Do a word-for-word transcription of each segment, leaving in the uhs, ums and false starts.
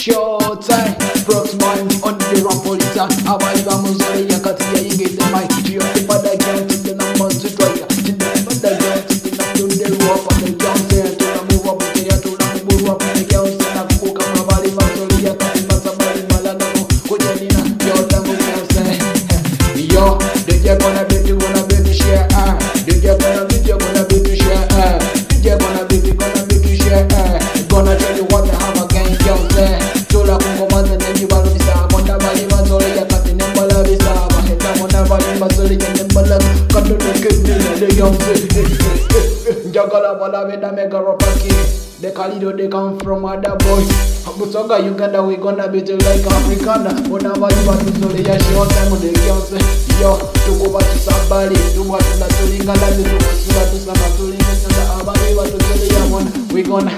Showtime, Proxman on the Rapolita, Abaiba Muzari Yakati, you get the mic, you have the father girl to the number to try, to the father girl to the number to the rope on the Johnson, to the move up, to the move up, and the girls and the cook of Mavali, Masoli, Yakati, Masabali, Malano, Kujanina, your Lamu say, yo, did you gonna be you wanna be to share? Did you gonna be you gonna be to share? Did you gonna be you gonna be to share? Gonna tell you what I have again, girl say. Tola kungomaza nenjibalo bisa Monda bali mazole ya kati nembala bisa Maheta monda bali mazole ya nembala Kato nekezi nende yonse Njagala bala veda mega ropaki The Kalido they come from other boy Busoga Uganda we gonna be just like Africana Monda bali mazole ya short time the yonse Yo, tukuba tusabali Tuwa tula tulingala Tuwa sula tusama tulinga Sasa abali watu tuli ya mwana We gonna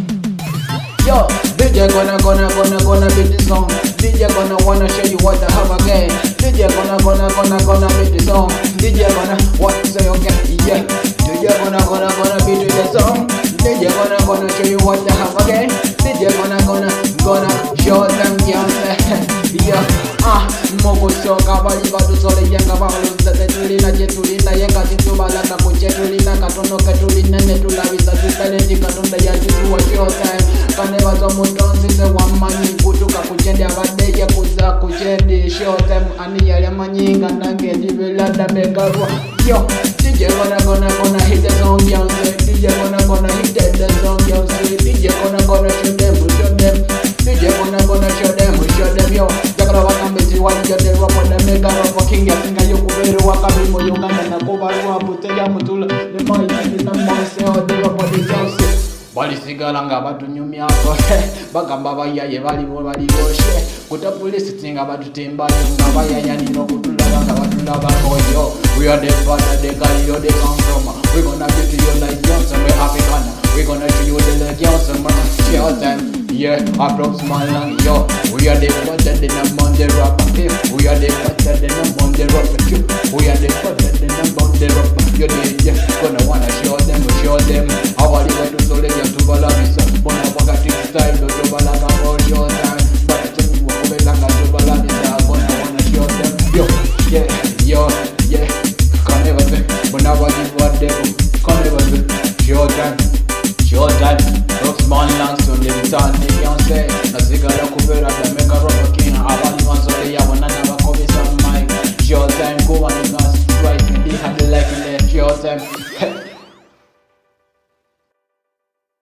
Yo, D J gonna gonna gonna gonna beat the song. D J gonna wanna show you what I have again. D J gonna gonna gonna gonna beat the song. D J gonna what to say again? Yeah. D J gonna gonna gonna beat the song. D J gonna gonna show you what I have again. D J gonna gonna gonna show them young. Yeah. Ah, mogo so kabali badu sole yanga balu zate tulina jetulina yenga titubala na kujetulina katono katulina netula visa tutale ndikatonda ya jitu wa show time. Kane bazo mutonzi se wamanyi kutuka kuchende abade ya kuza kuchende show time ani yale manyinga nange dibelada megarwa. Yo, D J gonna gonna gonna hit the song young. D J gonna gonna hit the song young. D J gonna gonna show them, show them. D J gonna gonna show them, show them yo. Jakara wakambezi wajade ropo na mega ropo king ya singa yoku vero wakabimo yonganda na kubarua pute ya mutula ne mai na na mose o de ropo de jose bali sigala nga batu nyumi ako bagamba bayaye bali bo bali goshe kuta police tinga batu timba nga bayaya nino kutula nga batula bakoyo we are the father the Kalido they come from we gonna beat you like Johnson we African we gonna show you the Johnson man show them. Yeah, I broke small long, yo. We are the better than a Monday rock. We are the better than a Monday rock. We are the better than a Monday rock. You did, yeah. Gonna wanna show them, show them. How are you going to solve your two balabisa? Wanna walk at this style, do two balaga for your time. But it's a new way, like a two balabisa. Gonna wanna show them, yo. Yeah, yo, yeah. Can't never say, but now what is what they do? Can't never say, show time, show time. Broke small long, so they turn it.